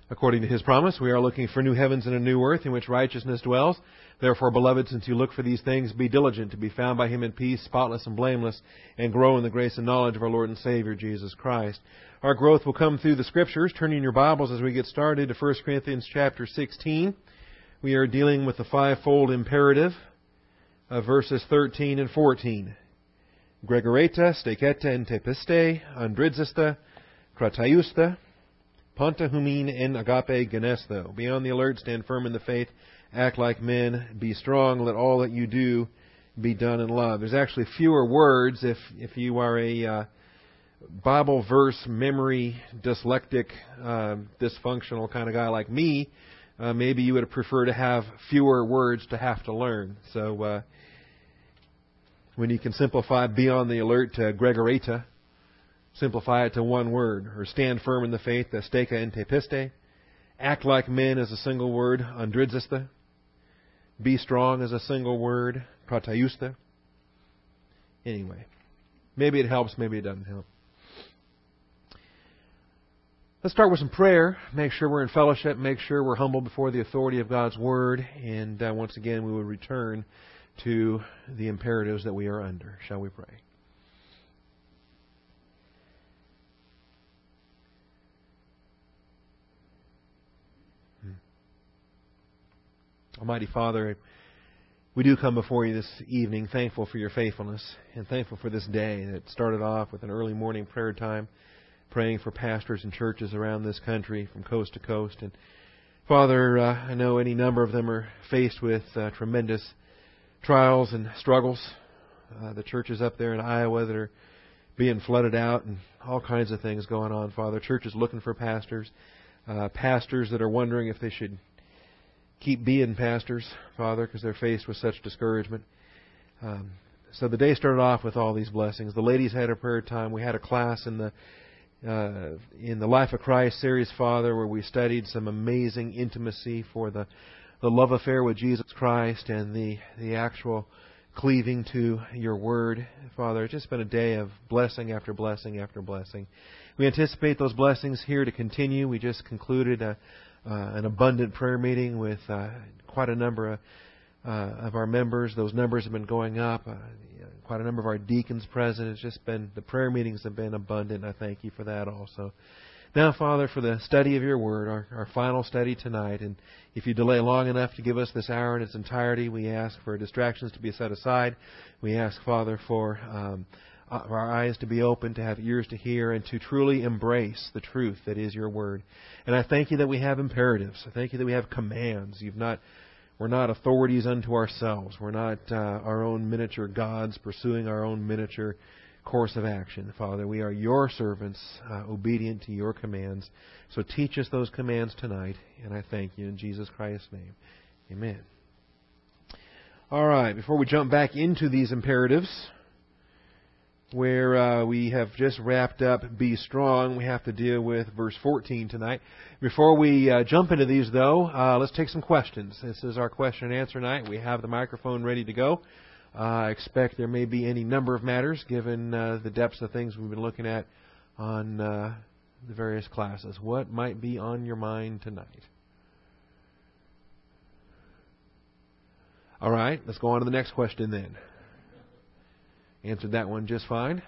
According to His promise, we are looking for new heavens and a new earth in which righteousness dwells. Therefore, beloved, since you look for these things, be diligent to be found by Him in peace, spotless and blameless, and grow in the grace and knowledge of our Lord and Savior, Jesus Christ. Our growth will come through the Scriptures. Turning your Bibles as we get started to 1 Corinthians chapter 16. We are dealing with the fivefold imperative of verses 13 and 14. Gregoreta, steketa entepiste, andridzista, krataiusta, Ponta humin en agape genesto. Be on the alert, stand firm in the faith, act like men, be strong, let all that you do be done in love. There's actually fewer words if you are a Bible verse memory dyslectic, dysfunctional kind of guy like me. Maybe you would prefer to have fewer words to have to learn. So when you can simplify be on the alert to Gregoreta, simplify it to one word. Or stand firm in the faith, steka entepiste. Act like men is a single word, andridzista. Be strong is a single word, krataiusta. Anyway, maybe it helps, maybe it doesn't help. Let's start with some prayer. Make sure we're in fellowship. Make sure we're humble before the authority of God's Word. And once again, we will return to the imperatives that we are under. Shall we pray? Almighty Father, we do come before you this evening thankful for your faithfulness and thankful for this day that started off with an early morning prayer time, praying for pastors and churches around this country from coast to coast. And Father, I know any number of them are faced with tremendous trials and struggles. The churches up there in Iowa that are being flooded out and all kinds of things going on, Father. Churches looking for pastors, pastors that are wondering if they should keep being pastors, Father, because they're faced with such discouragement. So the day started off with all these blessings. The ladies had a prayer time. We had a class in the Life of Christ series, Father, where we studied some amazing intimacy for the love affair with Jesus Christ and the actual cleaving to your Word. Father, it's just been a day of blessing after blessing after blessing. We anticipate those blessings here to continue. We just concluded an abundant prayer meeting with quite a number of our members. Those numbers have been going up. Quite a number of our deacons present. It's just been, the prayer meetings have been abundant. I thank you for that also. Now, Father, for the study of your Word, our final study tonight, and if you delay long enough to give us this hour in its entirety, we ask for distractions to be set aside. We ask, Father, for our eyes to be open, to have ears to hear, and to truly embrace the truth that is your Word. And I thank you that we have imperatives. I thank you that we have commands. We're not authorities unto ourselves. We're not our own miniature gods pursuing our own miniature course of action. Father, we are your servants, obedient to your commands. So teach us those commands tonight, and I thank you in Jesus Christ's name. Amen. All right, before we jump back into these imperatives, where we have just wrapped up be strong, we have to deal with verse 14 tonight. Before we jump into these, though, let's take some questions. This is our question and answer night. We have the microphone ready to go. I expect there may be any number of matters, given the depths of things we've been looking at on the various classes. What might be on your mind tonight? All right, let's go on to the next question then. Answered that one just fine.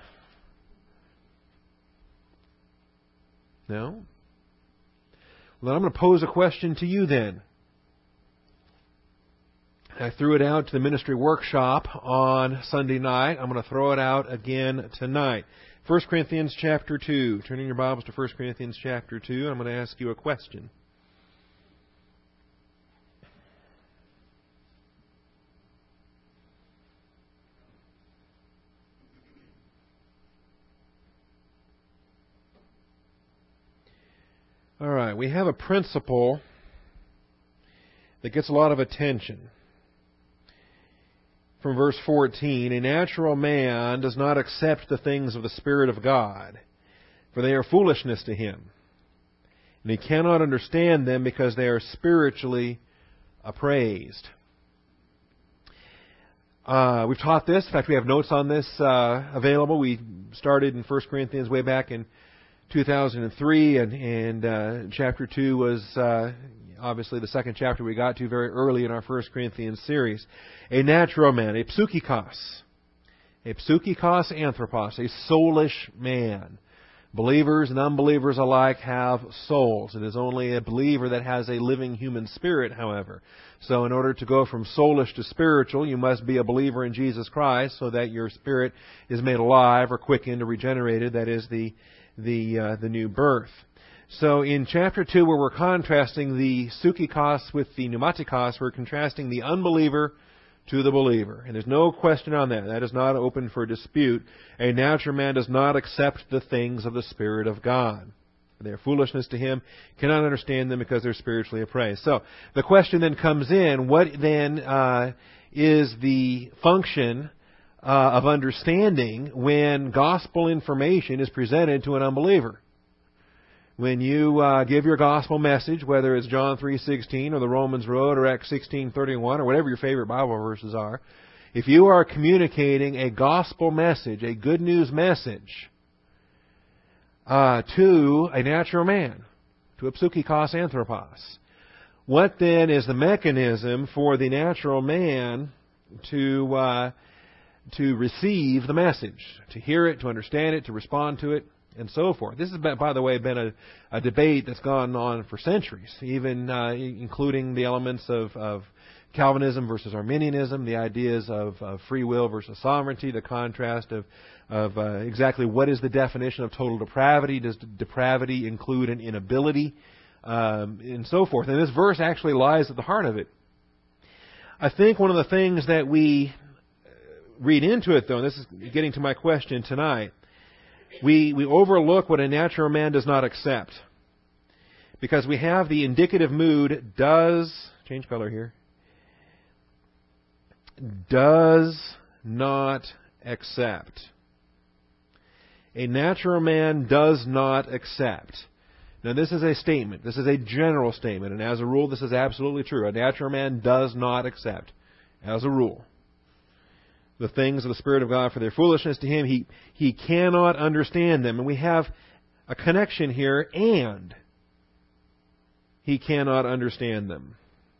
No? Well, then I'm going to pose a question to you then. I threw it out to the ministry workshop on Sunday night. I'm going to throw it out again tonight. 1 Corinthians chapter 2. Turning your Bibles to 1 Corinthians chapter 2. I'm going to ask you a question. All right, we have a principle that gets a lot of attention. From verse 14, a natural man does not accept the things of the Spirit of God, for they are foolishness to him. And he cannot understand them because they are spiritually appraised. We've taught this. In fact, we have notes on this available. We started in 1 Corinthians way back in 2003, and chapter 2 was obviously the second chapter we got to very early in our 1 Corinthians series. A natural man, a psychikos anthropos, a soulish man. Believers and unbelievers alike have souls. It is only a believer that has a living human spirit, however. So in order to go from soulish to spiritual, you must be a believer in Jesus Christ so that your spirit is made alive or quickened or regenerated. That is the new birth. So in chapter 2, where we're contrasting the psychikos with the pneumatikos, we're contrasting the unbeliever to the believer. And there's no question on that. That is not open for dispute. A natural man does not accept the things of the Spirit of God. They are foolishness to him, cannot understand them because they're spiritually appraised. So the question then comes in, what then is the function of understanding when gospel information is presented to an unbeliever? When you give your gospel message, whether it's John 3:16 or the Romans Road or Acts 16:31 or whatever your favorite Bible verses are, if you are communicating a gospel message, a good news message, to a natural man, to a psychikos anthropos, what then is the mechanism for the natural man to receive the message, to hear it, to understand it, to respond to it, and so forth? This has, by the way, been a debate that's gone on for centuries, even including the elements of Calvinism versus Arminianism, the ideas of free will versus sovereignty, the contrast of exactly what is the definition of total depravity. Does depravity include an inability? And so forth. And this verse actually lies at the heart of it. I think one of the things that we read into it, though, and this is getting to my question tonight, we overlook what a natural man does not accept. Because we have the indicative mood, does, change color here, does not accept. A natural man does not accept. Now this is a statement. This is a general statement. And as a rule, this is absolutely true. A natural man does not accept, as a rule, the things of the Spirit of God, for their foolishness to him. He cannot understand them. And we have a connection here, and he cannot understand them.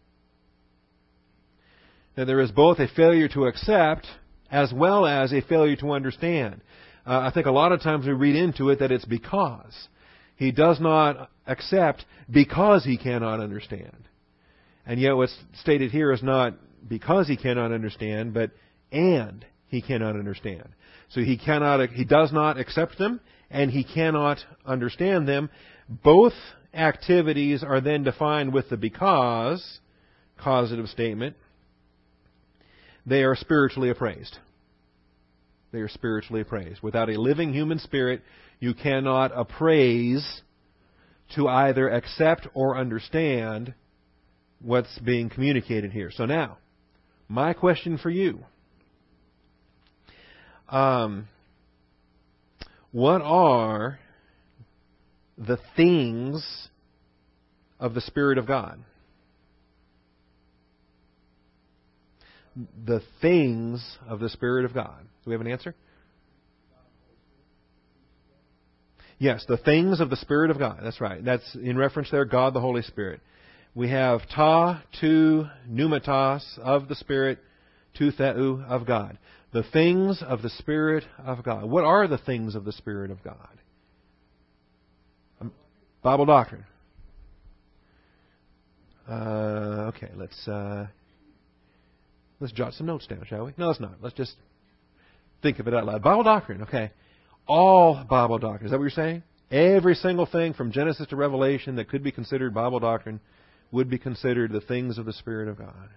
Now there is both a failure to accept as well as a failure to understand. I think a lot of times we read into it that it's because. He does not accept because he cannot understand. And yet what's stated here is not because he cannot understand, but and he cannot understand. So he does not accept them, and he cannot understand them. Both activities are then defined with the because causative statement. They are spiritually appraised. They are spiritually appraised. Without a living human spirit, you cannot appraise to either accept or understand what's being communicated here. So now, my question for you. What are the things of the Spirit of God? The things of the Spirit of God. Do we have an answer? Yes, the things of the Spirit of God. That's right. That's in reference there, God the Holy Spirit. We have ta, tu, pneumatos, of the Spirit, tu theou, of God. The things of the Spirit of God. What are the things of the Spirit of God? Bible doctrine. Okay, let's jot some notes down, shall we? No, let's not. Let's just think of it out loud. Bible doctrine, okay. All Bible doctrine. Is that what you're saying? Every single thing from Genesis to Revelation that could be considered Bible doctrine would be considered the things of the Spirit of God.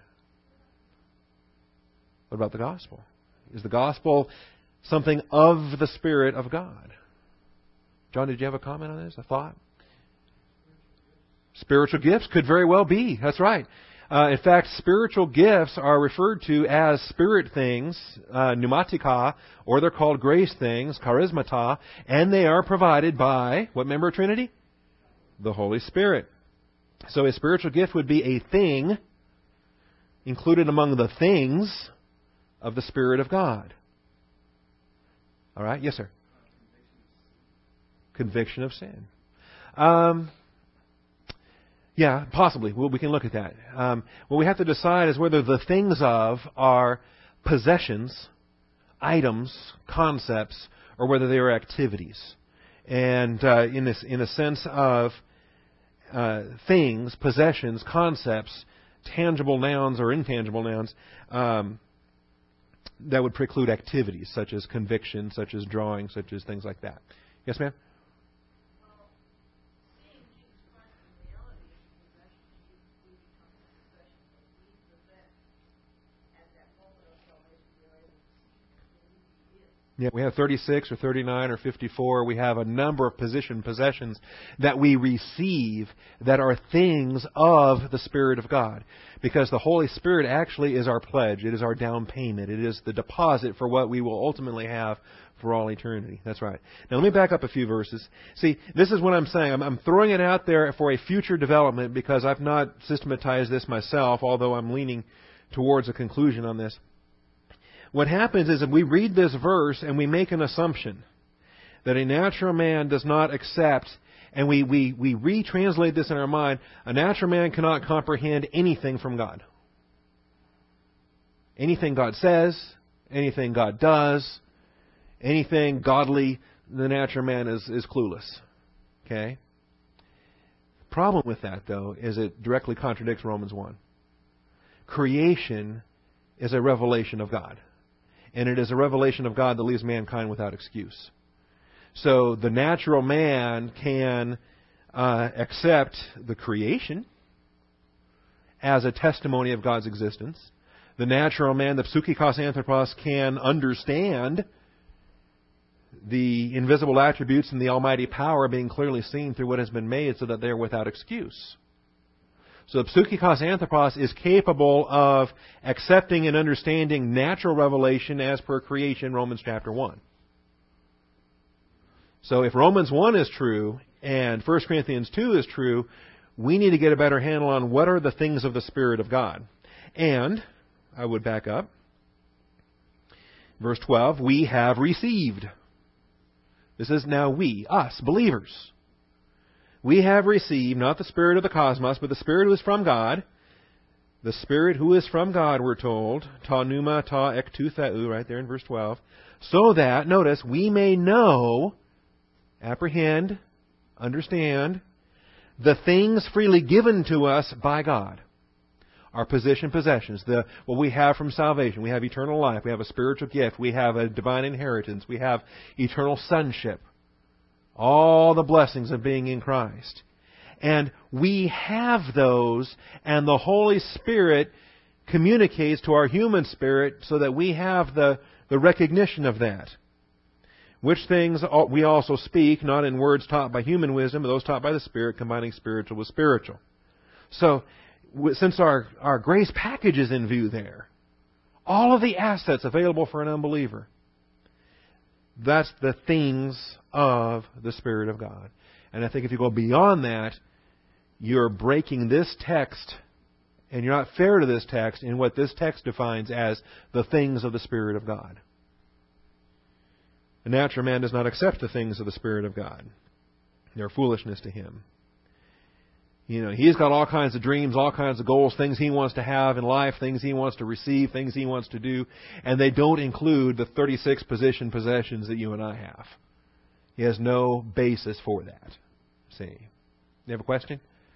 What about the gospel? Is the gospel something of the Spirit of God? John, did you have a comment on this? A thought? Spiritual gifts could very well be. That's right. In fact, spiritual gifts are referred to as spirit things, pneumatika, or they're called grace things, charismata, and they are provided by, what member of Trinity? The Holy Spirit. So a spiritual gift would be a thing included among the things of the Spirit of God. All right? Yes, sir. conviction of sin. Yeah, possibly. We can look at that. What we have to decide is whether the things of are possessions, items, concepts, or whether they are activities. And in a sense of things, possessions, concepts, tangible nouns or intangible nouns, that would preclude activities such as conviction, such as drawing, such as things like that. Yes, ma'am? Yeah, we have 36 or 39 or 54. We have a number of possessions that we receive that are things of the Spirit of God. Because the Holy Spirit actually is our pledge. It is our down payment. It is the deposit for what we will ultimately have for all eternity. That's right. Now let me back up a few verses. See, this is what I'm saying. I'm throwing it out there for a future development because I've not systematized this myself, although I'm leaning towards a conclusion on this. What happens is if we read this verse and we make an assumption that a natural man does not accept, and we retranslate this in our mind, a natural man cannot comprehend anything from God. Anything God says, anything God does, anything godly, the natural man is clueless. Okay? The problem with that, though, is it directly contradicts Romans 1. Creation is a revelation of God. And it is a revelation of God that leaves mankind without excuse. So the natural man can accept the creation as a testimony of God's existence. The natural man, the psychikos anthropos, can understand the invisible attributes and the almighty power being clearly seen through what has been made so that they are without excuse. So the psychikos anthropos is capable of accepting and understanding natural revelation as per creation, Romans chapter 1. So if Romans 1 is true and 1 Corinthians 2 is true, we need to get a better handle on what are the things of the Spirit of God. And, I would back up, verse 12, we have received. This is now we, us, believers. We have received not the spirit of the cosmos, but the Spirit who is from God. The Spirit who is from God, we're told. Ta pneuma, ta ektu theou, right there in verse 12. So that, notice, we may know, apprehend, understand, the things freely given to us by God. Our possessions, what we have from salvation. We have eternal life. We have a spiritual gift. We have a divine inheritance. We have eternal sonship. All the blessings of being in Christ. And we have those, and the Holy Spirit communicates to our human spirit so that we have the recognition of that. Which things we also speak, not in words taught by human wisdom, but those taught by the Spirit, combining spiritual with spiritual. So, since our grace package is in view there, all of the assets available for an unbeliever, that's the things of the Spirit of God. And I think if you go beyond that, you're breaking this text, and you're not fair to this text in what this text defines as the things of the Spirit of God. A natural man does not accept the things of the Spirit of God. They're foolishness to him. You know, he's got all kinds of dreams, all kinds of goals, things he wants to have in life, things he wants to receive, things he wants to do, and they don't include the 36 possessions that you and I have. He has no basis for that. See? You have a question?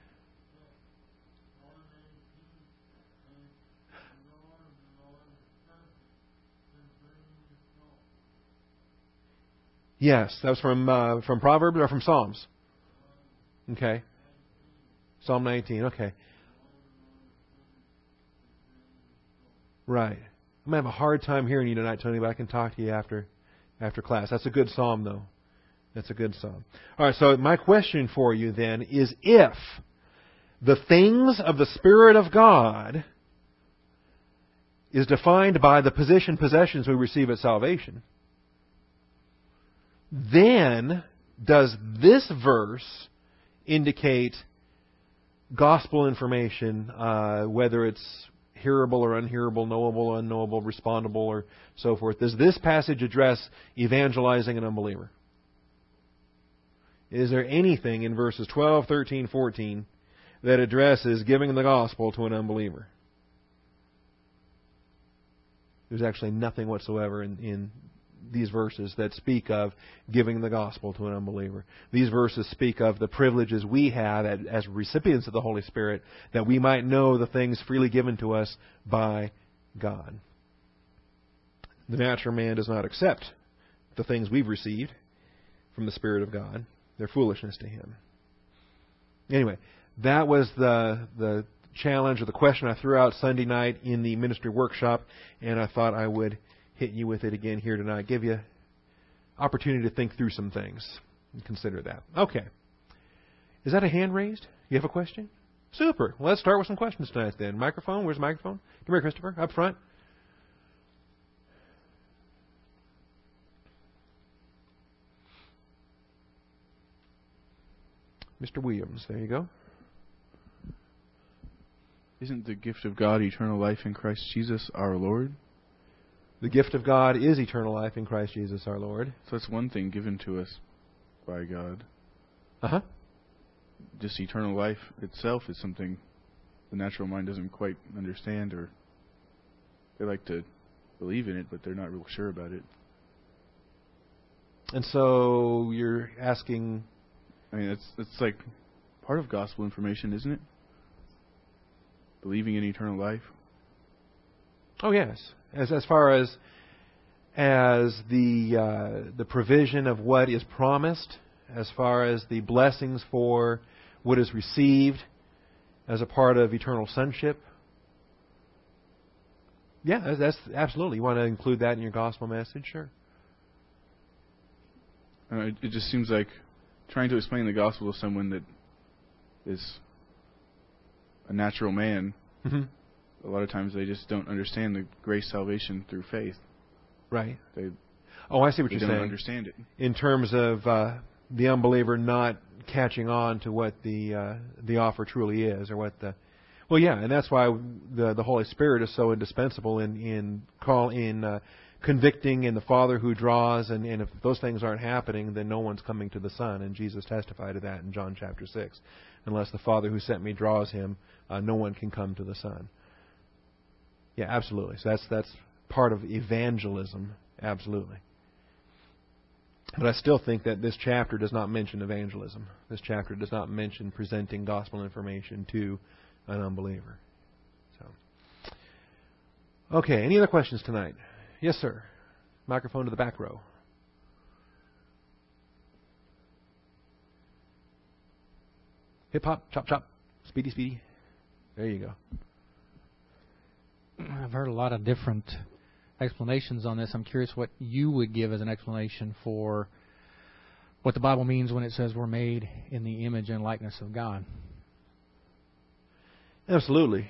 Yes, that was from Proverbs or from Psalms? Okay. Psalm 19, okay. Right. I'm going to have a hard time hearing you tonight, Tony, but I can talk to you after class. That's a good psalm, though. That's a good psalm. All right, so my question for you then is if the things of the Spirit of God is defined by the possessions we receive at salvation, then does this verse indicate gospel information, whether it's hearable or unhearable, knowable or unknowable, respondable or so forth? Does this passage address evangelizing an unbeliever? is there anything in verses 12, 13, 14 that addresses giving the gospel to an unbeliever? There's actually nothing whatsoever in these verses that speak of giving the gospel to an unbeliever. These verses speak of the privileges we have as recipients of the Holy Spirit, that we might know the things freely given to us by God. The natural man does not accept the things we've received from the Spirit of God. They're foolishness to him. Anyway, that was the challenge or the question I threw out Sunday night in the ministry workshop, and I thought I would hit you with it again here tonight. Give you opportunity to think through some things and consider that. Okay. Is that a hand raised? You have a question? Super. Well, let's start with some questions tonight then. Microphone? Where's the microphone? Come here, Christopher. Up front. Mr. Williams. There you go. Isn't the gift of God eternal life in Christ Jesus our Lord? The gift of God is eternal life in Christ Jesus our Lord. So that's one thing given to us by God. Uh-huh. Just eternal life itself is something the natural mind doesn't quite understand, or they like to believe in it, but they're not real sure about it. And so you're asking... I mean, it's like part of gospel information, isn't it? Believing in eternal life. Oh yes, as far as the provision of what is promised, as far as the blessings for what is received as a part of eternal sonship. Yeah, that's absolutely. You want to include that in your gospel message, sure. It just seems like trying to explain the gospel to someone that is a natural man. Mm-hmm. A lot of times they just don't understand the grace salvation through faith. Right. I see what you're saying. They don't understand it. In terms of the unbeliever not catching on to what the offer truly is, or what the... Well, yeah, and that's why the Holy Spirit is so indispensable in convicting, and the Father who draws, and if those things aren't happening, then no one's coming to the Son, and Jesus testified to that in John chapter 6. Unless the Father who sent me draws him, no one can come to the Son. Yeah, absolutely. So that's part of evangelism, absolutely. But I still think that this chapter does not mention evangelism. This chapter does not mention presenting gospel information to an unbeliever. So, okay, any other questions tonight? Yes, sir. Microphone to the back row. Hip hop, chop chop, speedy speedy. There you go. I've heard a lot of different explanations on this. I'm curious what you would give as an explanation for what the Bible means when it says we're made in the image and likeness of God. Absolutely.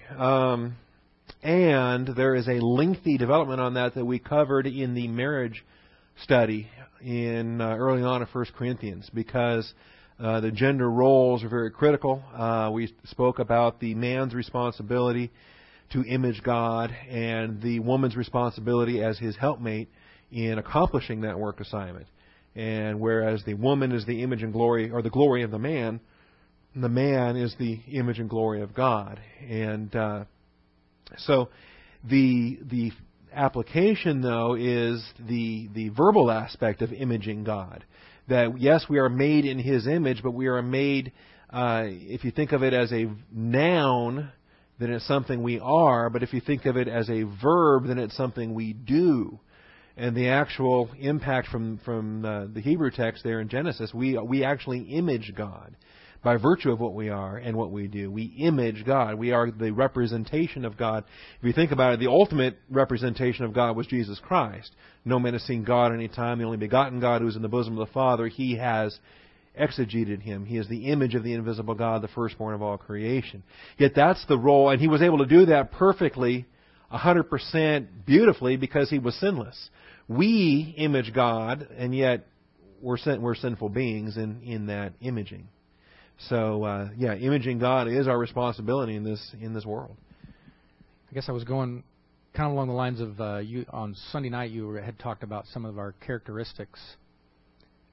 And there is a lengthy development on that we covered in the marriage study in early on in 1 Corinthians, because the gender roles are very critical. We spoke about the man's responsibility to image God and the woman's responsibility as his helpmate in accomplishing that work assignment. And whereas the woman is the image and glory, or the glory of the man is the image and glory of God. And so the application, though, is the verbal aspect of imaging God. That, yes, we are made in His image, but we are made, if you think of it as a noun, then it's something we are. But if you think of it as a verb, then it's something we do. And the actual impact from the Hebrew text there in Genesis, we actually image God by virtue of what we are and what we do. We image God. We are the representation of God. If you think about it, the ultimate representation of God was Jesus Christ. No man has seen God any time. The only begotten God who is in the bosom of the Father, He has exegeted Him. He is the image of the invisible God, the firstborn of all creation. Yet that's the role, and He was able to do that perfectly, 100% beautifully, because He was sinless. We image God, and yet we're sinful beings in that imaging. So, imaging God is our responsibility in this world. I guess I was going kind of along the lines of you on Sunday night. You had talked about some of our characteristics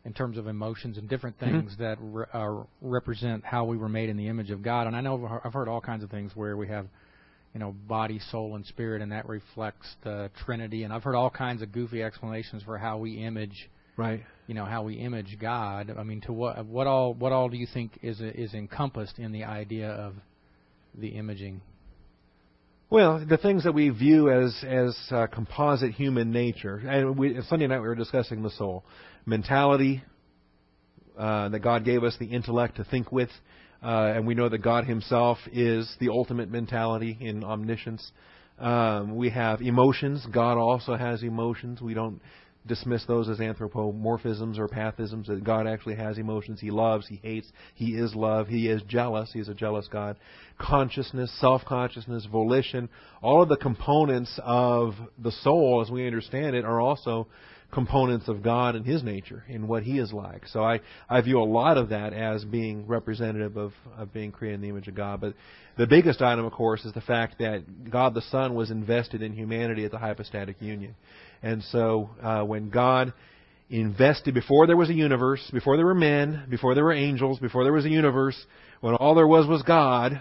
in terms of emotions and different things that represent how we were made in the image of God. And I know I've heard all kinds of things where we have, body, soul, and spirit, and that reflects the Trinity. And I've heard all kinds of goofy explanations for how we image, how we image God. I mean, to what all do you think is encompassed in the idea of the imaging? Well, the things that we view as composite human nature. And Sunday night we were discussing the soul. Mentality, that God gave us the intellect to think with. And we know that God Himself is the ultimate mentality in omniscience. We have emotions. God also has emotions. We don't dismiss those as anthropomorphisms or pathisms. That God actually has emotions. He loves. He hates. He is love. He is jealous. He is a jealous God. Consciousness, self-consciousness, volition, all of the components of the soul, as we understand it, are also components of God and His nature, in what He is like. So I view a lot of that as being representative of being created in the image of God. But the biggest item, of course, is the fact that God the Son was invested in humanity at the hypostatic union. And so when God invested, before there was a universe, before there were men, before there were angels, before there was a universe, when all there was God,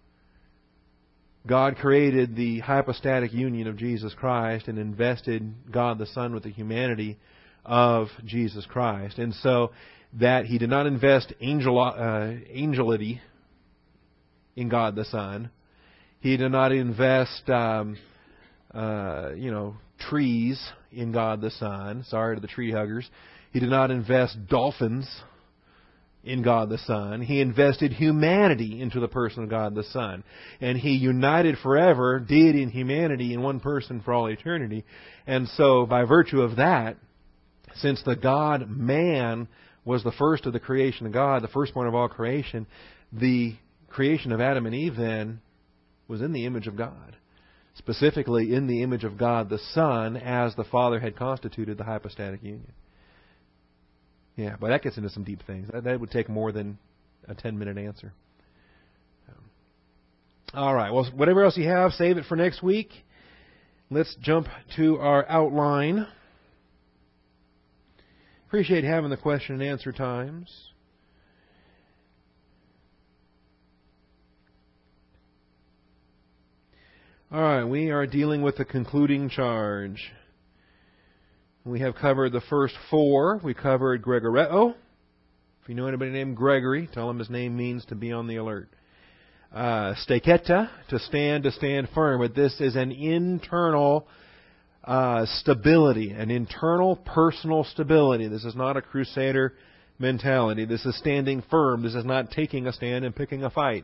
God created the hypostatic union of Jesus Christ and invested God the Son with the humanity of Jesus Christ. And so that He did not invest angelity in God the Son. He did not invest, trees in God the Son. Sorry to the tree huggers. He did not invest dolphins in God the Son. He invested humanity into the person of God the Son. And He united forever deity and humanity in one person for all eternity. And so by virtue of that, since the God-man was the first of the creation of God, the firstborn of all creation, the creation of Adam and Eve then was in the image of God. Specifically in the image of God the Son, as the Father had constituted the hypostatic union. Yeah, but that gets into some deep things. That would take more than a 10-minute answer. All right. Well, whatever else you have, save it for next week. Let's jump to our outline. Appreciate having the question and answer times. All right. We are dealing with the concluding charge. We have covered the first four. We covered Gregoreo. If you know anybody named Gregory, tell him his name means to be on the alert. Staketa, to stand firm. But this is an internal stability, an internal personal stability. This is not a crusader mentality. This is standing firm. This is not taking a stand and picking a fight.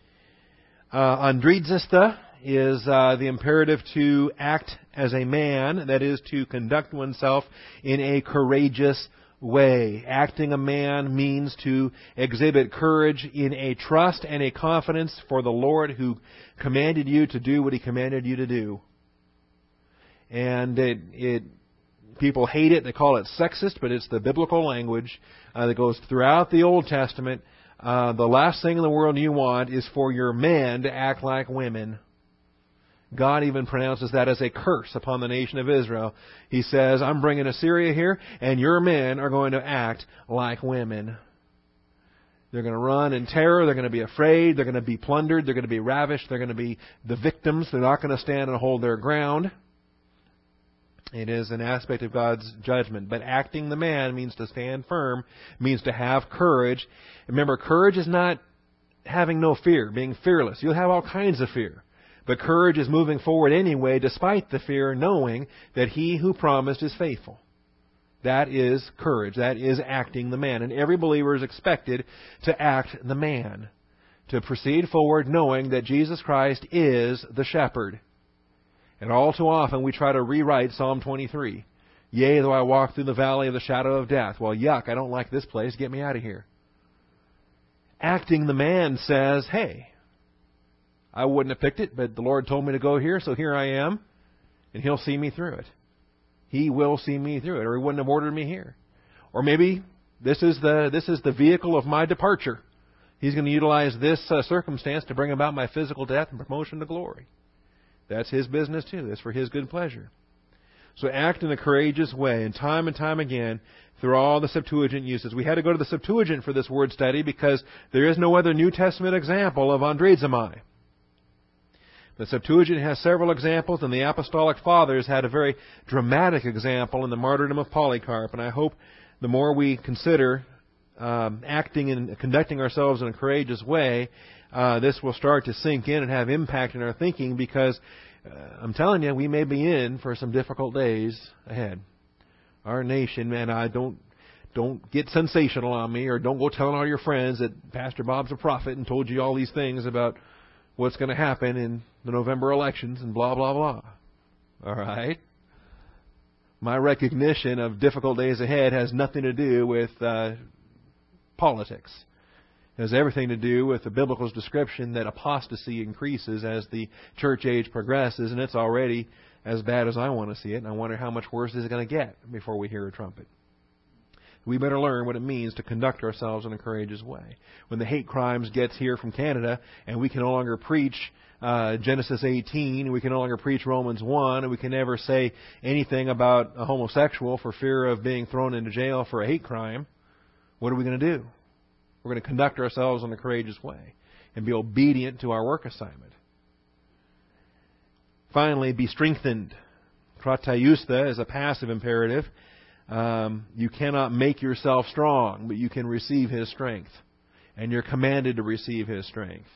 Andrizista is the imperative to act as a man, that is, to conduct oneself in a courageous way. Acting a man means to exhibit courage in a trust and a confidence for the Lord who commanded you to do what He commanded you to do. And people hate it. They call it sexist, but it's the biblical language that goes throughout the Old Testament. The last thing in the world you want is for your men to act like women. God even pronounces that as a curse upon the nation of Israel. He says, I'm bringing Assyria here, and your men are going to act like women. They're going to run in terror. They're going to be afraid. They're going to be plundered. They're going to be ravished. They're going to be the victims. They're not going to stand and hold their ground. It is an aspect of God's judgment. But acting the man means to stand firm, means to have courage. Remember, courage is not having no fear, being fearless. You'll have all kinds of fear. But courage is moving forward anyway, despite the fear, knowing that He who promised is faithful. That is courage. That is acting the man. And every believer is expected to act the man. To proceed forward knowing that Jesus Christ is the shepherd. And all too often we try to rewrite Psalm 23. Yea, though I walk through the valley of the shadow of death. Well, yuck, I don't like this place. Get me out of here. Acting the man says, hey, I wouldn't have picked it, but the Lord told me to go here, so here I am, and He'll see me through it. He will see me through it, or He wouldn't have ordered me here. Or maybe this is the vehicle of my departure. He's going to utilize this circumstance to bring about my physical death and promotion to glory. That's His business too. That's for His good pleasure. So act in a courageous way, and time again, through all the Septuagint uses. We had to go to the Septuagint for this word study because there is no other New Testament example of andrezomai. The Septuagint has several examples, and the Apostolic Fathers had a very dramatic example in the martyrdom of Polycarp. And I hope the more we consider acting and conducting ourselves in a courageous way, this will start to sink in and have impact in our thinking, because I'm telling you, we may be in for some difficult days ahead. Our nation, man, don't get sensational on me, or don't go telling all your friends that Pastor Bob's a prophet and told you all these things about what's going to happen in the November elections and blah, blah, blah. All right? My recognition of difficult days ahead has nothing to do with politics. It has everything to do with the biblical description that apostasy increases as the church age progresses, and it's already as bad as I want to see it, and I wonder how much worse is it going to get before we hear a trumpet. We better learn what it means to conduct ourselves in a courageous way. When the hate crimes gets here from Canada, and we can no longer preach Genesis 18, we can no longer preach Romans 1, and we can never say anything about a homosexual for fear of being thrown into jail for a hate crime, what are we going to do? We're going to conduct ourselves in a courageous way and be obedient to our work assignment. Finally, be strengthened. Krataiusta is a passive imperative. You cannot make yourself strong, but you can receive His strength. And you're commanded to receive His strength.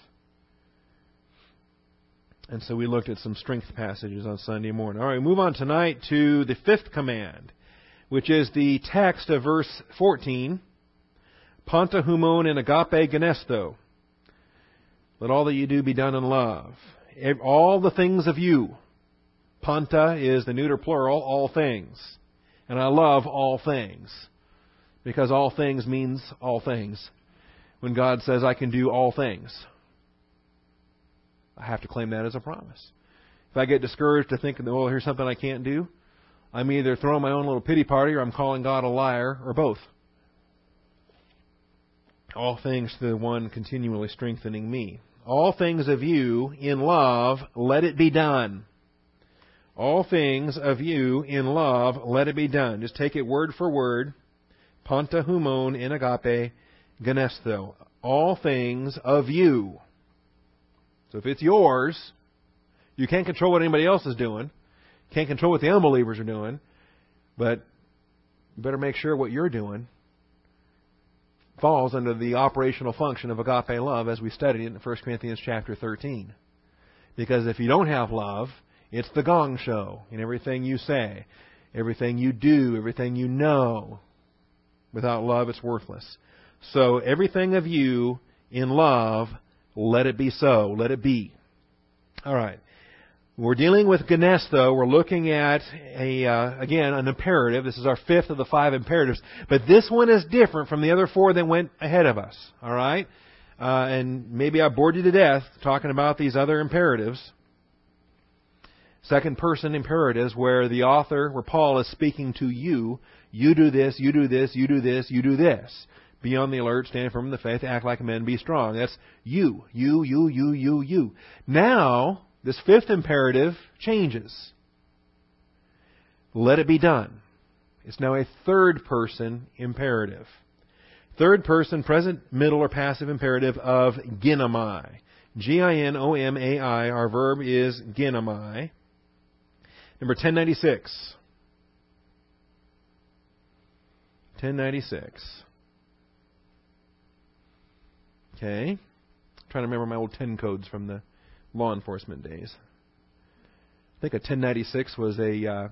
And so we looked at some strength passages on Sunday morning. All right, we move on tonight to the fifth command, which is the text of verse 14. Panta humon in agape genesto. Let all that you do be done in love. All the things of you. Panta is the neuter plural, all things. And I love all things, because all things means all things. When God says I can do all things, I have to claim that as a promise. If I get discouraged to think, oh, here's something I can't do, I'm either throwing my own little pity party or I'm calling God a liar, or both. All things to the one continually strengthening me. All things of you in love, let it be done. All things of you in love, let it be done. Just take it word for word. Panta humon in agape genesto. All things of you. So if it's yours, you can't control what anybody else is doing. Can't control what the unbelievers are doing. But you better make sure what you're doing falls under the operational function of agape love, as we studied in 1 Corinthians chapter 13. Because if you don't have love, it's the gong show in everything you say, everything you do, everything you know. Without love, it's worthless. So everything of you in love, let it be so. Let it be. All right. We're dealing with genesto. We're looking at, again, an imperative. This is our fifth of the 5 imperatives. But this one is different from the other 4 that went ahead of us. All right? And maybe I bored you to death talking about these other imperatives. Second person imperatives where Paul is speaking to you. You do this, you do this, you do this, you do this. Be on the alert, stand firm in the faith, act like men, be strong. That's you. You. Now, this fifth imperative changes. Let it be done. It's now a third person imperative. Third person, present, middle, or passive imperative of ginomai. Ginomai. Our verb is ginomai. Number 1096. 1096. Okay. I'm trying to remember my old 10 codes from the law enforcement days. I think a 1096 was a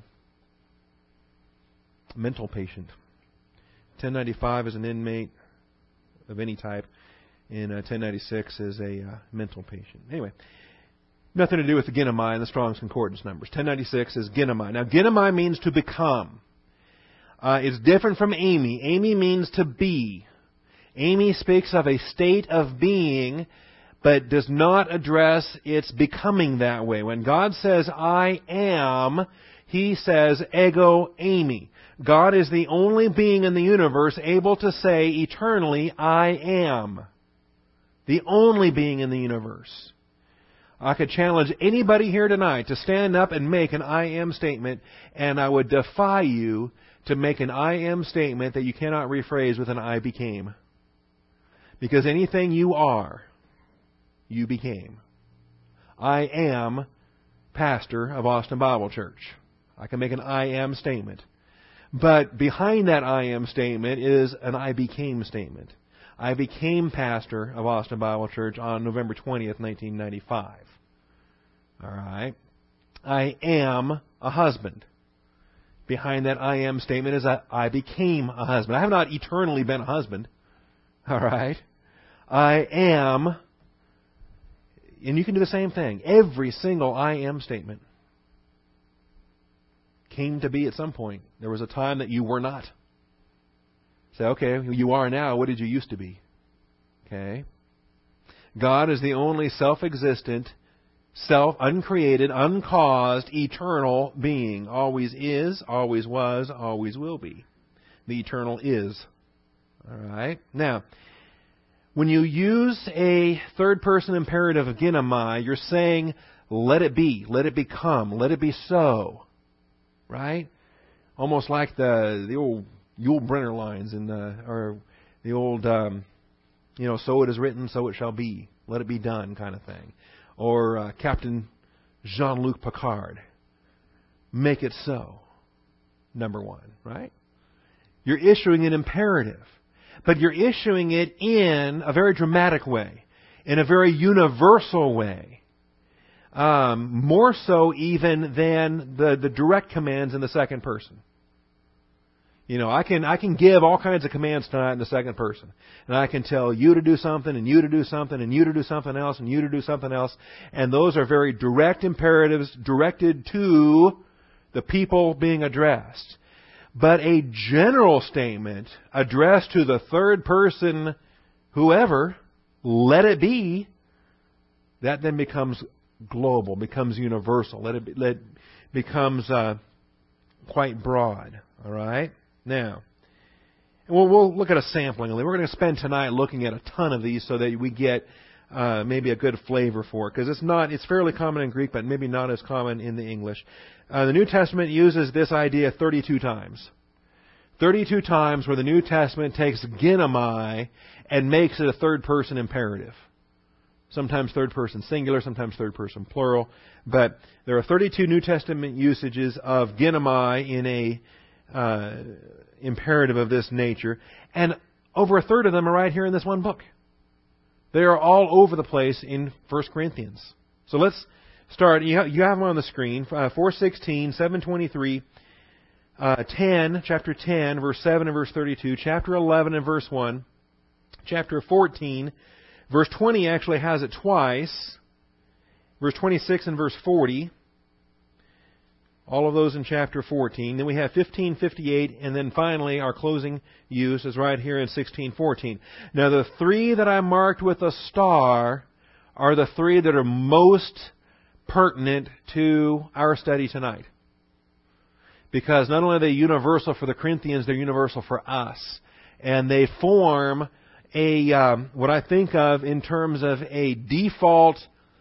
mental patient. 1095 is an inmate of any type, and 1096 is a mental patient. Anyway, nothing to do with the ginomai and the Strong's Concordance numbers. 1096 is ginomai. Now, ginomai means to become. It's different from Amy. Amy means to be. Amy speaks of a state of being, but does not address its becoming that way. When God says, I am, He says, ego eimi. God is the only being in the universe able to say eternally, I am. The only being in the universe. I could challenge anybody here tonight to stand up and make an I am statement, and I would defy you to make an I am statement that you cannot rephrase with an I became. Because anything you are, you became. I am pastor of Austin Bible Church. I can make an I am statement. But behind that I am statement is an I became statement. I became pastor of Austin Bible Church on November 20th, 1995. All right. I am a husband. Behind that I am statement is that I became a husband. I have not eternally been a husband. All right. I am, and you can do the same thing. Every single I am statement came to be at some point. There was a time that you were not. Say, okay, you are now. What did you used to be? Okay. God is the only self-existent, uncreated, uncaused, eternal being. Always is, always was, always will be. The eternal is. All right. Now, when you use a third-person imperative of ginomai, you're saying, let it be, let it become, let it be so. Right? Almost like the old Yul Brynner lines in or the old, so it is written, so it shall be. Let it be done kind of thing. Or Captain Jean-Luc Picard. Make it so. Number one, right? You're issuing an imperative. But you're issuing it in a very dramatic way. In a very universal way. More so even than the direct commands in the second person. I can give all kinds of commands tonight in the second person. And I can tell you to do something, and you to do something, and you to do something else, and you to do something else. And those are very direct imperatives directed to the people being addressed. But a general statement addressed to the third person, whoever, let it be, that then becomes global, becomes universal. It becomes quite broad. All right? Now, we'll look at a sampling. We're going to spend tonight looking at a ton of these so that we get maybe a good flavor for it. Because it's fairly common in Greek, but maybe not as common in the English. The New Testament uses this idea 32 times. 32 times where the New Testament takes ginomai and makes it a third-person imperative. Sometimes third-person singular, sometimes third-person plural. But there are 32 New Testament usages of ginomai in a imperative of this nature. And over a third of them are right here in this one book. They are all over the place in 1 Corinthians. So let's start. You have them on the screen. 4:16, 7:23, 10, chapter 10, verse 7 and verse 32, chapter 11 and verse 1, chapter 14, verse 20 actually has it twice, verse 26 and verse 40, all of those in chapter 14. Then we have 15:58, and then finally our closing use is right here in 16:14. Now the three that I marked with a star are the three that are most pertinent to our study tonight. Because not only are they universal for the Corinthians, they're universal for us. And they form what I think of in terms of a default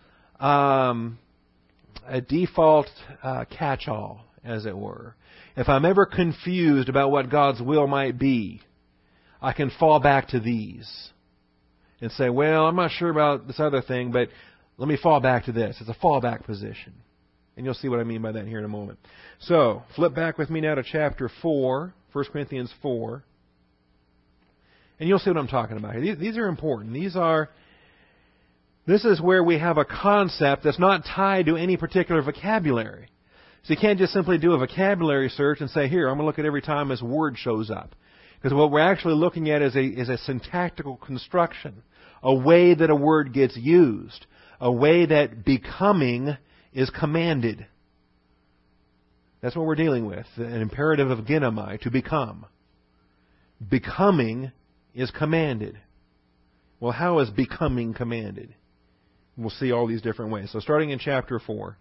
catch-all, as it were. If I'm ever confused about what God's will might be, I can fall back to these and say, well, I'm not sure about this other thing, but let me fall back to this. It's a fallback position. And you'll see what I mean by that here in a moment. So, flip back with me now to chapter 4, 1 Corinthians 4. And you'll see what I'm talking about here. These are important. This is where we have a concept that's not tied to any particular vocabulary. So you can't just simply do a vocabulary search and say, here, I'm going to look at every time this word shows up. Because what we're actually looking at is a syntactical construction. A way that a word gets used. A way that becoming is commanded. That's what we're dealing with. An imperative of ginomai, to become. Becoming is commanded. Well, how is becoming commanded? We'll see all these different ways. So starting in chapter 4.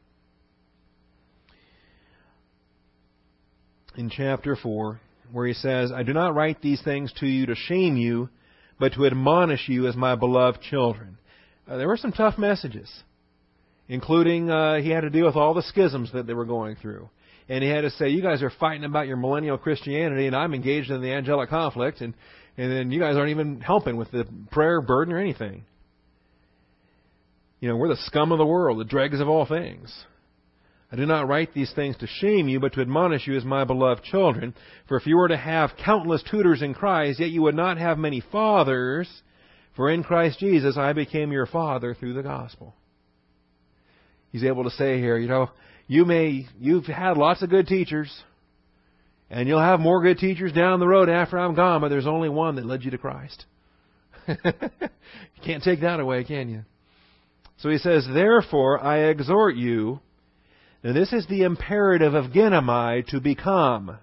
In chapter 4, where he says, I do not write these things to you to shame you, but to admonish you as my beloved children. There were some tough messages, including he had to deal with all the schisms that they were going through. and he had to say, you guys are fighting about your millennial Christianity, and I'm engaged in the angelic conflict, and then you guys aren't even helping with the prayer burden or anything. You know, we're the scum of the world, the dregs of all things. I do not write these things to shame you, but to admonish you as my beloved children. For if you were to have countless tutors in Christ, yet you would not have many fathers, for in Christ Jesus I became your father through the gospel. He's able to say here, you know, you've had lots of good teachers, and you'll have more good teachers down the road after I'm gone, but there's only one that led you to Christ. You can't take that away, can you? So he says, therefore I exhort you, now this is the imperative of Genomai, to become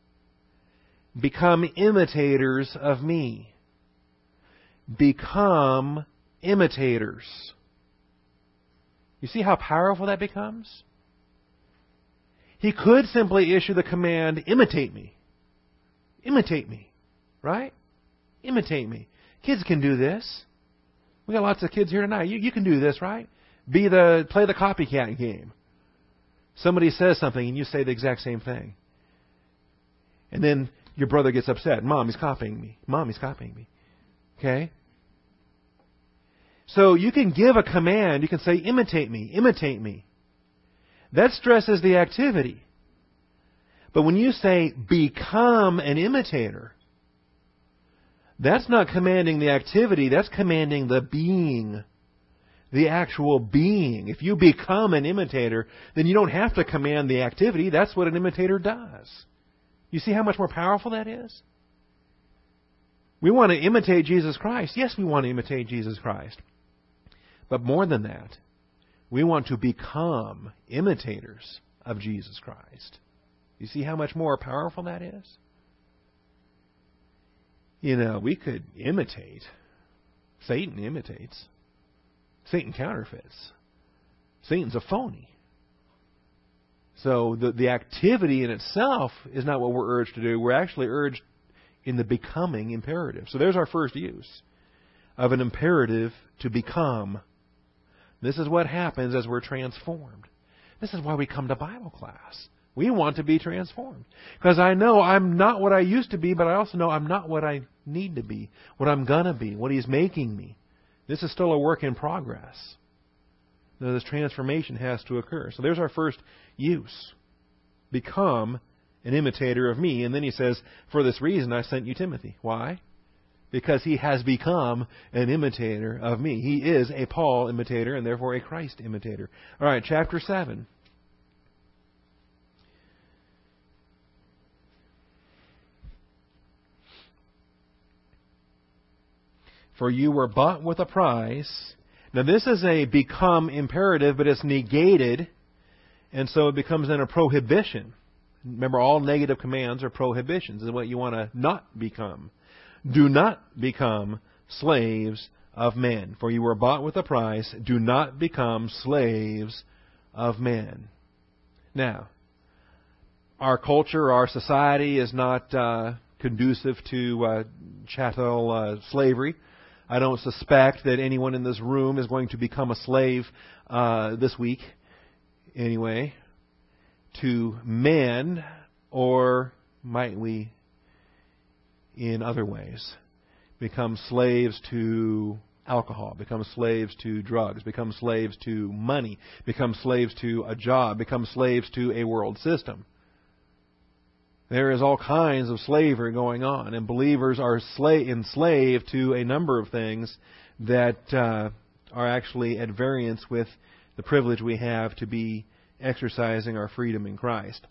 imitators of me. Become imitators. You see how powerful that becomes? He could simply issue the command, imitate me. Imitate me. Right? Imitate me. Kids can do this. We got lots of kids here tonight. You can do this, right? Play the copycat game. Somebody says something and you say the exact same thing. And then your brother gets upset. Mom, he's copying me. Mom, he's copying me. Okay? So you can give a command. You can say, imitate me. Imitate me. That stresses the activity. But when you say, become an imitator, that's not commanding the activity. That's commanding the being. The actual being. If you become an imitator, then you don't have to command the activity. That's what an imitator does. You see how much more powerful that is? We want to imitate Jesus Christ. Yes, we want to imitate Jesus Christ. But more than that, we want to become imitators of Jesus Christ. You see how much more powerful that is? You know, we could imitate. Satan imitates. Satan counterfeits. Satan's a phony. So the activity in itself is not what we're urged to do. We're actually urged in the becoming imperative. So there's our first use of an imperative to become. This is what happens as we're transformed. This is why we come to Bible class. We want to be transformed. Because I know I'm not what I used to be, but I also know I'm not what I need to be, what I'm going to be, what He's making me. This is still a work in progress. Now, this transformation has to occur. So there's our first use. Become an imitator of me. And then he says, for this reason I sent you Timothy. Why? Because he has become an imitator of me. He is a Paul imitator and therefore a Christ imitator. All right, chapter 7. For you were bought with a price. Now this is a become imperative, but it's negated, and so it becomes then a prohibition. Remember, all negative commands are prohibitions. This is what you want to not become. Do not become slaves of men. For you were bought with a price. Do not become slaves of men. Now, our culture, our society is not conducive to chattel slavery. I don't suspect that anyone in this room is going to become a slave this week, anyway, to men, or might we, in other ways, become slaves to alcohol, become slaves to drugs, become slaves to money, become slaves to a job, become slaves to a world system. There is all kinds of slavery going on, and believers are enslaved to a number of things that are actually at variance with the privilege we have to be exercising our freedom in Christ.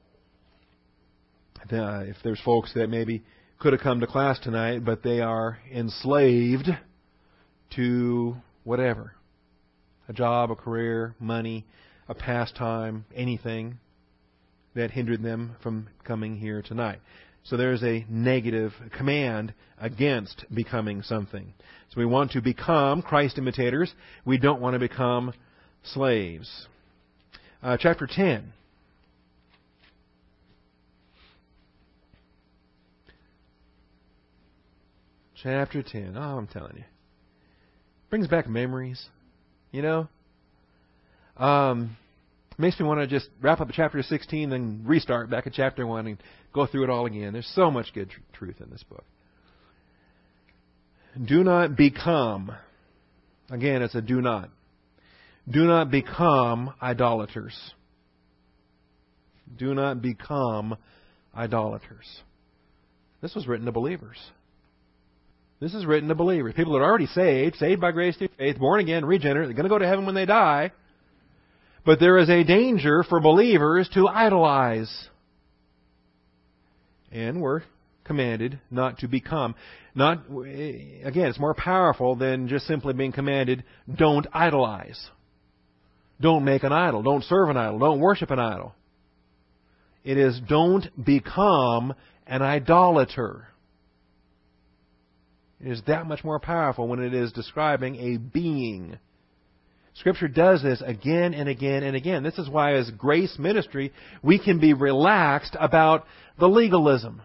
If there's folks that maybe could have come to class tonight, but they are enslaved to whatever, a job, a career, money, a pastime, anything that hindered them from coming here tonight. So there's a negative command against becoming something. So we want to become Christ imitators. We don't want to become slaves. Chapter 10. Chapter 10. Oh, I'm telling you. Brings back memories. You know? Makes me want to just wrap up chapter 16, then restart back at chapter 1 and go through it all again. There's so much good truth in this book. Do not become. Again, it's a do not. Do not become idolaters. Do not become idolaters. This was written to believers. This is written to believers. People that are already saved by grace through faith, born again, regenerate. They're going to go to heaven when they die. But there is a danger for believers to idolize. And we're commanded not to become. Again, it's more powerful than just simply being commanded, don't idolize. Don't make an idol. Don't serve an idol. Don't worship an idol. It is don't become an idolater. It is that much more powerful when it is describing a being. Scripture does this again and again and again. This is why as grace ministry, we can be relaxed about the legalism.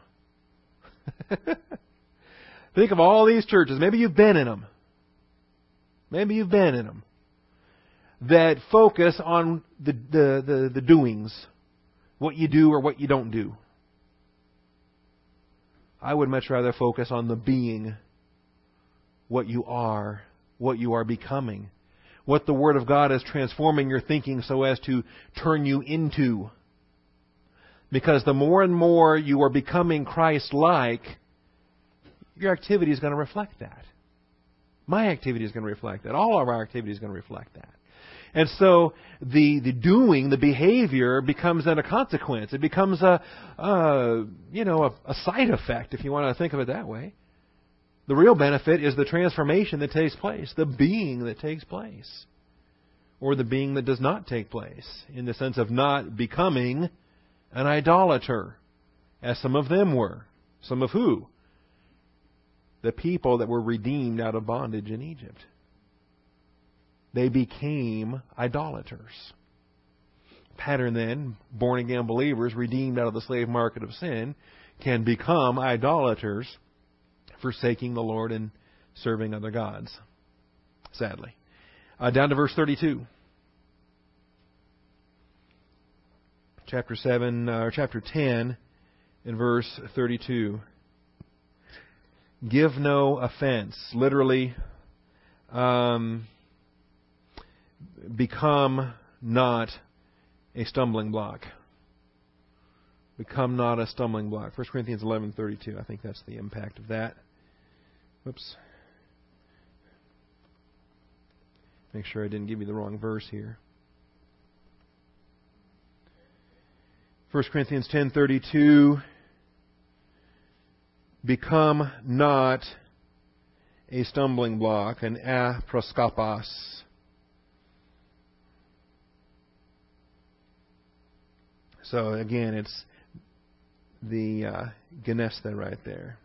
Think of all these churches. Maybe you've been in them. Maybe you've been in them. That focus on the doings. What you do or what you don't do. I would much rather focus on the being. What you are becoming. What the Word of God is transforming your thinking so as to turn you into. Because the more and more you are becoming Christ-like, your activity is going to reflect that. My activity is going to reflect that. All of our activity is going to reflect that. And so the doing, the behavior becomes then a consequence. It becomes a side effect, if you want to think of it that way. The real benefit is the transformation that takes place, the being that takes place, or the being that does not take place, in the sense of not becoming an idolater, as some of them were. Some of who? The people that were redeemed out of bondage in Egypt. They became idolaters. Pattern then, born-again believers redeemed out of the slave market of sin can become idolaters, forsaking the Lord and serving other gods. Sadly. Down to verse 32. Chapter 10 in verse 32. Give no offense. Literally, become not a stumbling block. Become not a stumbling block. 1 Corinthians 11:32. I think that's the impact of that. Whoops. Make sure I didn't give you the wrong verse here. 1 Corinthians 10:32. Become not a stumbling block, an aproskopos. So again, it's the genesta right there.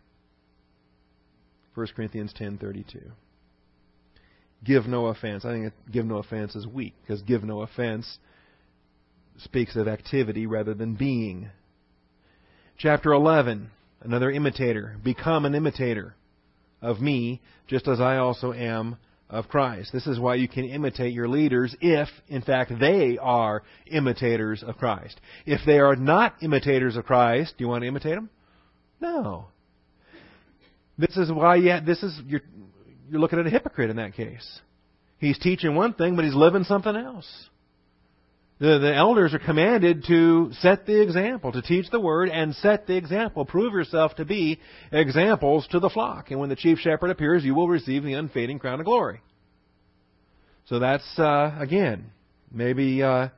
1 Corinthians 10:32. Give no offense. I think give no offense is weak, because give no offense speaks of activity rather than being. Chapter 11, another imitator. Become an imitator of me, just as I also am of Christ. This is why you can imitate your leaders if, in fact, they are imitators of Christ. If they are not imitators of Christ, do you want to imitate them? No. This is why you're looking at a hypocrite in that case. He's teaching one thing, but he's living something else. The elders are commanded to set the example, to teach the Word and set the example. Prove yourself to be examples to the flock. And when the chief shepherd appears, you will receive the unfading crown of glory. So that's, again, maybe that's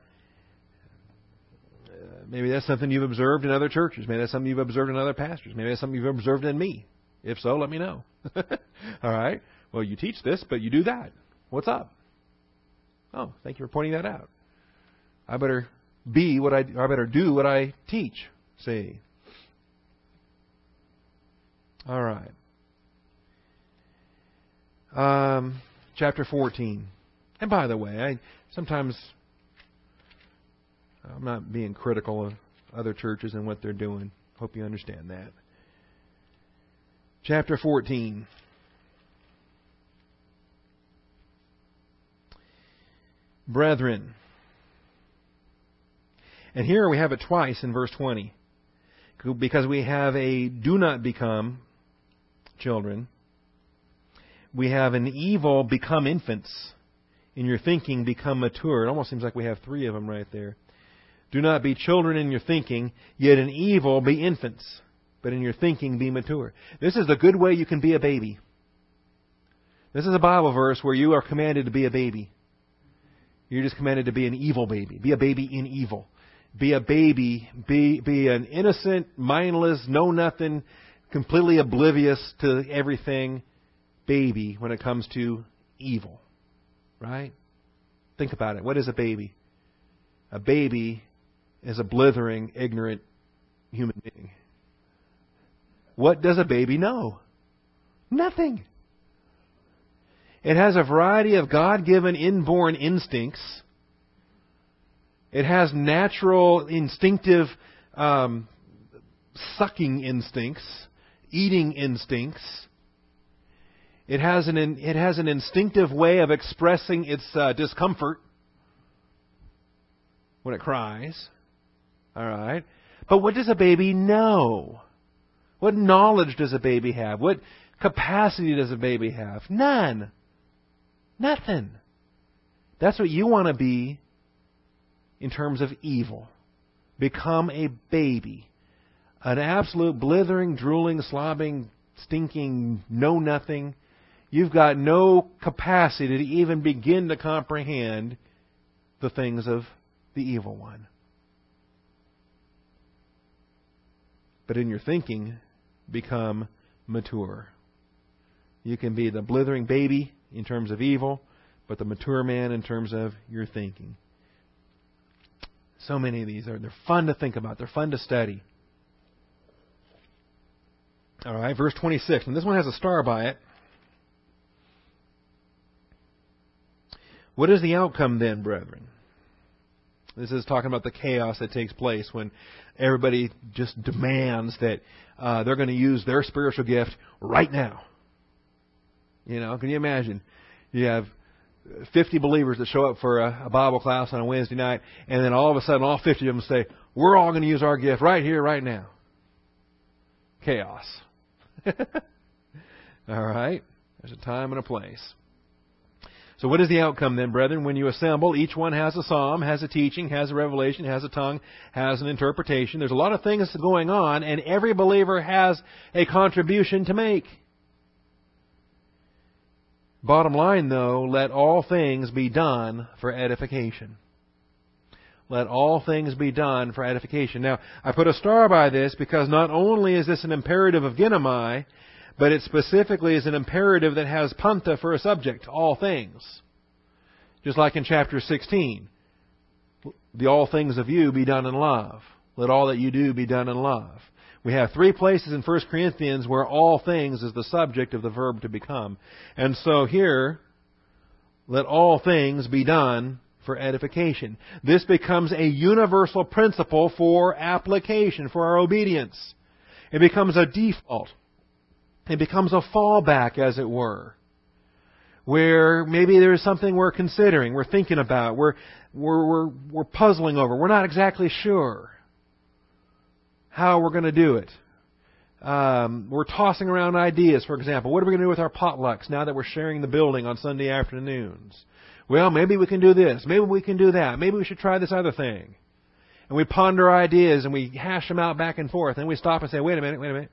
something you've observed in other churches. Maybe that's something you've observed in other pastors. Maybe that's something you've observed in me. If so, let me know. All right. Well, you teach this, but you do that. What's up? Oh, thank you for pointing that out. I better do what I teach. See. All right. Chapter 14. And by the way, I'm not being critical of other churches and what they're doing. Hope you understand that. Chapter 14. Brethren, And here we have it twice in verse 20. Because we have a do not become children. We have an evil become infants. In your thinking become mature. It almost seems like we have three of them right there. Do not be children in your thinking, yet in evil be infants. But in your thinking be mature. This is the good way you can be a baby. This is a Bible verse where you are commanded to be a baby. You're just commanded to be an evil baby. Be a baby in evil. Be a baby. Be an innocent, mindless, know-nothing, completely oblivious to everything baby when it comes to evil. Right? Think about it. What is a baby? A baby is a blithering, ignorant human being. What does a baby know? Nothing. It has a variety of God-given inborn instincts. It has natural, instinctive sucking instincts, eating instincts. It has an instinctive way of expressing its discomfort when it cries. All right. But what does a baby know? What knowledge does a baby have? What capacity does a baby have? None. Nothing. That's what you want to be in terms of evil. Become a baby. An absolute blithering, drooling, slobbing, stinking, know-nothing. You've got no capacity to even begin to comprehend the things of the evil one. But in your thinking, become mature. You can be the blithering baby in terms of evil, but the mature man in terms of your thinking. So many of these they're fun to think about. They're fun to study. All right, verse 26. And this one has a star by it. What is the outcome then, brethren? This is talking about the chaos that takes place when everybody just demands that they're going to use their spiritual gift right now. You know, can you imagine? You have 50 believers that show up for a Bible class on a Wednesday night, and then all of a sudden all 50 of them say, we're all going to use our gift right here, right now. Chaos. All right? There's a time and a place. So what is the outcome then, brethren? When you assemble, each one has a psalm, has a teaching, has a revelation, has a tongue, has an interpretation. There's a lot of things going on, and every believer has a contribution to make. Bottom line, though, let all things be done for edification. Let all things be done for edification. Now, I put a star by this because not only is this an imperative of Ginomai, but it specifically is an imperative that has panta for a subject, all things. Just like in chapter 16. The all things of you be done in love. Let all that you do be done in love. We have 3 places in 1 Corinthians where all things is the subject of the verb to become. And so here, let all things be done for edification. This becomes a universal principle for application, for our obedience. It becomes a default. It becomes a fallback, as it were, where maybe there's something we're considering, we're thinking about, we're puzzling over. We're not exactly sure how we're going to do it. We're tossing around ideas, for example. What are we going to do with our potlucks now that we're sharing the building on Sunday afternoons? Well, maybe we can do this. Maybe we can do that. Maybe we should try this other thing. And we ponder ideas and we hash them out back and forth. And we stop and say, wait a minute.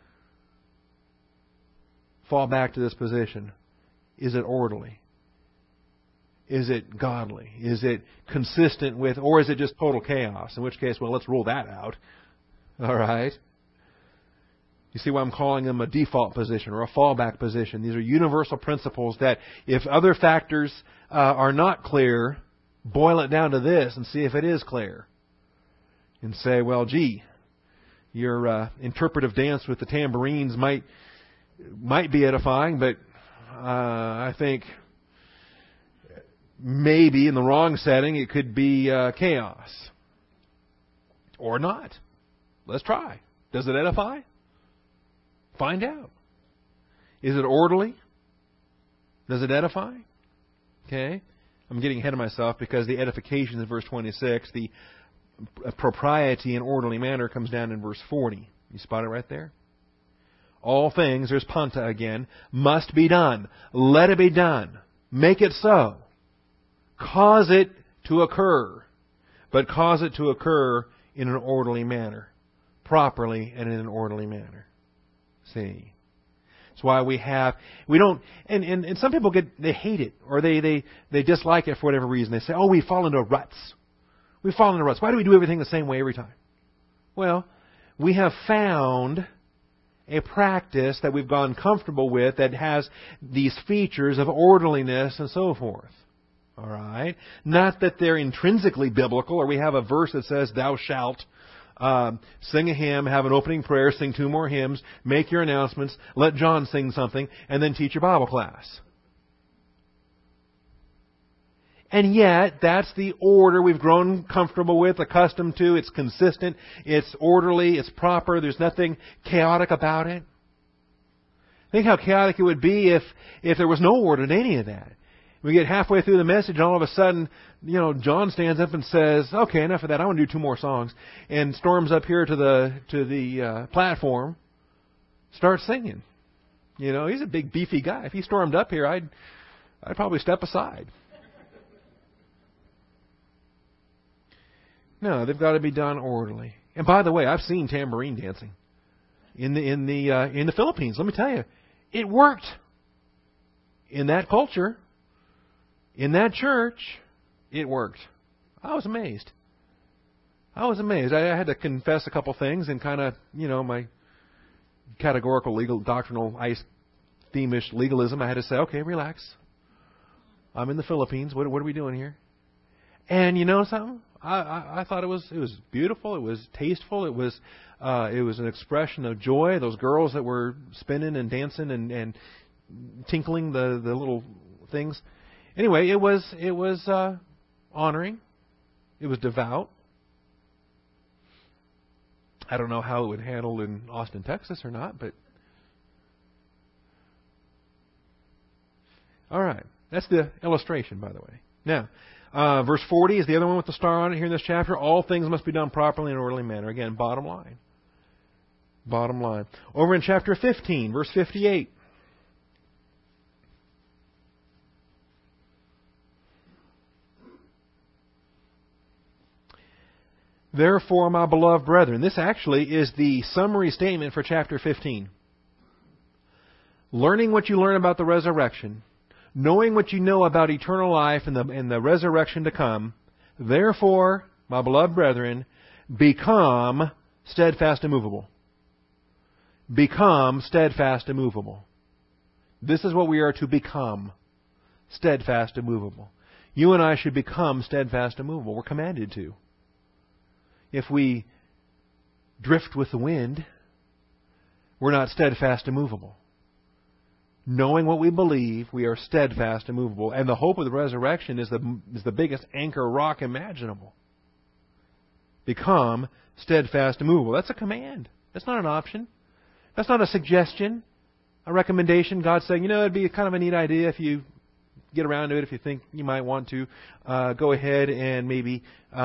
Fall back to this position. Is it orderly? Is it godly? Is it consistent with, or is it just total chaos? In which case, well, let's rule that out. All right? You see why I'm calling them a default position or a fallback position. These are universal principles that if other factors are not clear, boil it down to this and see if it is clear. And say, well, gee, your interpretive dance with the tambourines might be edifying, but I think maybe in the wrong setting it could be chaos. Or not. Let's try. Does it edify? Find out. Is it orderly? Does it edify? Okay. I'm getting ahead of myself because the edification in verse 26, the propriety and orderly manner comes down in verse 40. You spot it right there? All things, there's panta again, must be done. Let it be done. Make it so. Cause it to occur. But cause it to occur in an orderly manner. Properly and in an orderly manner. See? That's why we don't, and some people they hate it, or they dislike it for whatever reason. They say, oh, we fall into ruts. We fall into ruts. Why do we do everything the same way every time? Well, we have found a practice that we've gone comfortable with that has these features of orderliness and so forth. All right? Not that they're intrinsically biblical, or we have a verse that says, thou shalt sing a hymn, have an opening prayer, sing 2 more hymns, make your announcements, let John sing something, and then teach your Bible class. And yet, that's the order we've grown comfortable with, accustomed to. It's consistent, it's orderly, it's proper, there's nothing chaotic about it. Think how chaotic it would be if there was no order to any of that. We get halfway through the message, and all of a sudden, John stands up and says, okay, enough of that, I want to do 2 more songs, and storms up here to the platform, starts singing. He's a big, beefy guy. If he stormed up here, I'd probably step aside. No, they've got to be done orderly. And by the way, I've seen tambourine dancing in the Philippines. Let me tell you, it worked in that culture, in that church. It worked. I was amazed. I had to confess a couple things and kind of, my categorical legal doctrinal theme-ish legalism. I had to say, okay, relax. I'm in the Philippines. What are we doing here? And you know something? I thought it was beautiful. It was tasteful. It was an expression of joy. Those girls that were spinning and dancing and tinkling the little things. Anyway, it was honoring. It was devout. I don't know how it would handle in Austin, Texas, or not, but all right. That's the illustration, by the way. Now, verse 40 is the other one with the star on it here in this chapter. All things must be done properly in an orderly manner. Again, bottom line. Bottom line. Over in chapter 15, verse 58. Therefore, my beloved brethren, this actually is the summary statement for chapter 15. Learning what you learn about the resurrection, knowing what you know about eternal life and the resurrection to come, therefore, my beloved brethren, become steadfast and immovable. Become steadfast and immovable. This is what we are to become. Steadfast and immovable. You and I should become steadfast and immovable. We're commanded to. If we drift with the wind, we're not steadfast and immovable. Knowing what we believe, we are steadfast and immovable. And the hope of the resurrection is the biggest anchor rock imaginable. Become steadfast and immovable. That's a command. That's not an option. That's not a suggestion, a recommendation. God's saying, it'd be kind of a neat idea if you get around to it, if you think you might want to. Go ahead and maybe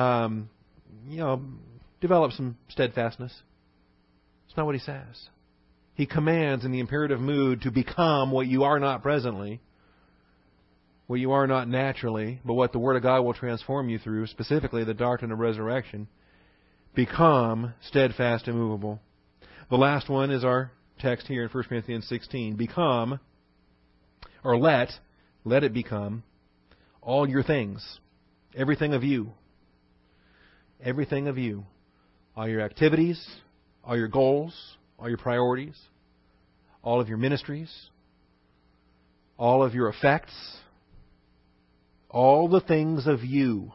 develop some steadfastness. It's not what He says. He commands in the imperative mood to become what you are not presently, what you are not naturally, but what the Word of God will transform you through, specifically the doctrine of resurrection. Become steadfast and immovable. The last one is our text here in 1 Corinthians 16. Become, or let it become, all your things, everything of you. Everything of you. All your activities, all your goals, all your priorities, all of your ministries, all of your effects, all the things of you.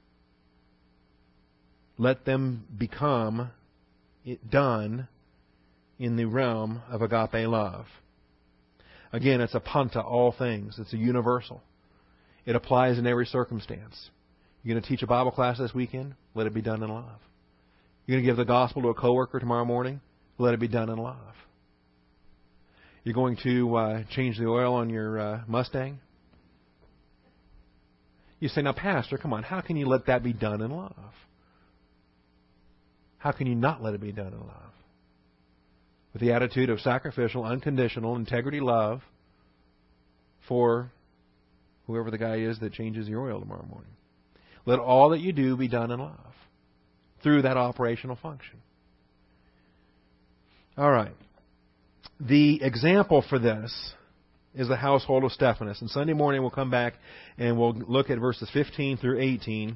Let them become done in the realm of agape love. Again, it's a panta, all things. It's a universal. It applies in every circumstance. You're going to teach a Bible class this weekend? Let it be done in love. You're going to give the gospel to a coworker tomorrow morning? Let it be done in love. You're going to change the oil on your Mustang? You say, now, Pastor, come on, how can you let that be done in love? How can you not let it be done in love? With the attitude of sacrificial, unconditional, integrity love for whoever the guy is that changes your oil tomorrow morning. Let all that you do be done in love through that operational function. All right. The example for this is the household of Stephanas. And Sunday morning we'll come back and we'll look at verses 15 through 18.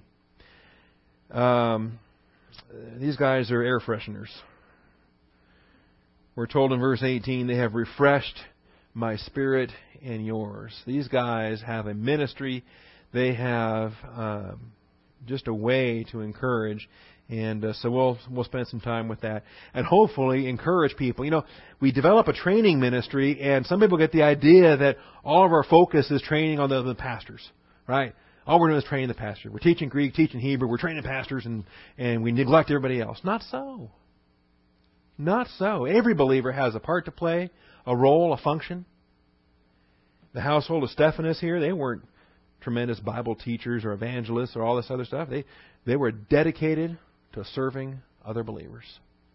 These guys are air fresheners. We're told in verse 18, they have refreshed my spirit and yours. These guys have a ministry. They have just a way to encourage. And so we'll spend some time with that. And hopefully encourage people. You know, we develop a training ministry, and some people get the idea that all of our focus is training on the pastors, right? All we're doing is training the pastor. We're teaching Greek, teaching Hebrew, we're training pastors, and we neglect everybody else. Not so. Not so. Every believer has a part to play, a role, a function. The household of Stephanas here, they weren't tremendous Bible teachers or evangelists or all this other stuff. They were dedicated to serving other believers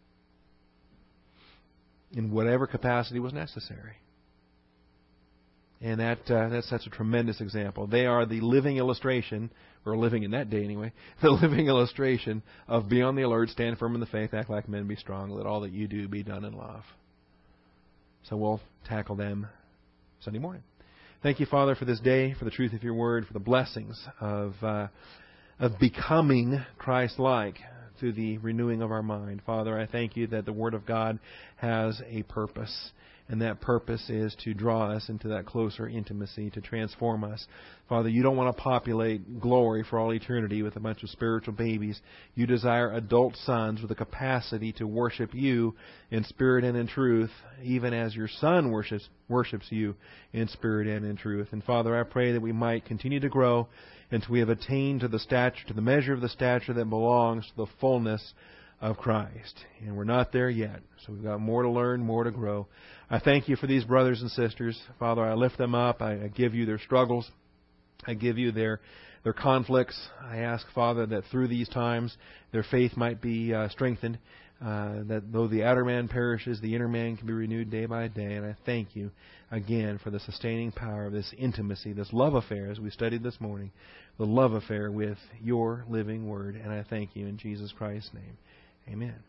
in whatever capacity was necessary. And that sets a tremendous example. They are the living illustration, or living in that day anyway, the living illustration of be on the alert, stand firm in the faith, act like men, be strong, let all that you do be done in love. So we'll tackle them Sunday morning. Thank you, Father, for this day, for the truth of your word, for the blessings of becoming Christ-like through the renewing of our mind. Father, I thank you that the Word of God has a purpose, and that purpose is to draw us into that closer intimacy, to transform us. Father, you don't want to populate glory for all eternity with a bunch of spiritual babies. You desire adult sons with the capacity to worship you in spirit and in truth, even as your Son worships you in spirit and in truth. And Father, I pray that we might continue to grow until we have attained to the measure of the stature that belongs to the fullness of Christ. And we're not there yet, so we've got more to learn, more to grow. I thank you for these brothers and sisters. Father, I lift them up. I give you their struggles. I give you their conflicts. I ask, Father, that through these times their faith might be strengthened, that though the outer man perishes, the inner man can be renewed day by day. And I thank you again for the sustaining power of this intimacy, this love affair, as we studied this morning, the love affair with your living word. And I thank you in Jesus Christ's name. Amen.